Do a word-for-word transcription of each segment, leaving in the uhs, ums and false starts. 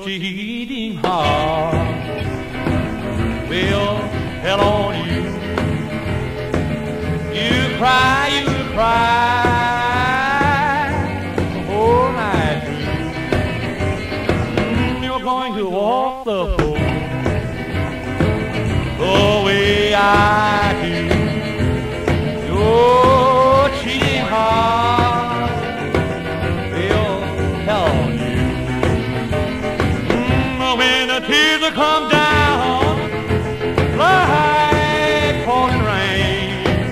cheating heart will tell on you. You cry, you cry the whole night through. Mm, you're going to walk the floor the way I do. Your cheating heart will tell on you. When the tears will come down like pouring rain,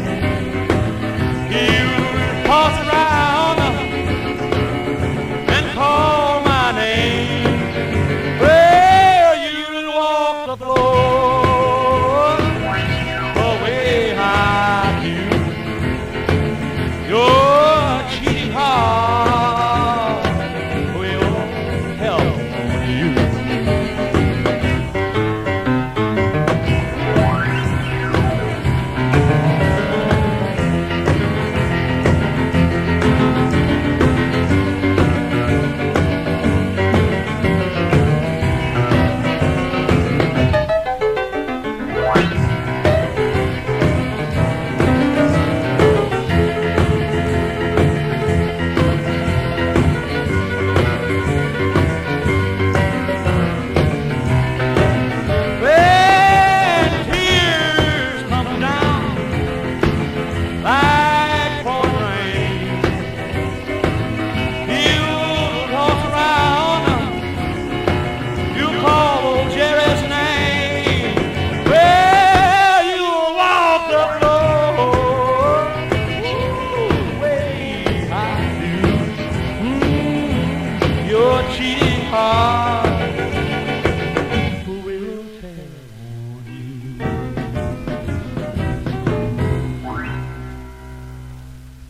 you'll toss around and call my name. Well, you'll walk the floor the way I do. Your cheating heart will tell on you. Cheating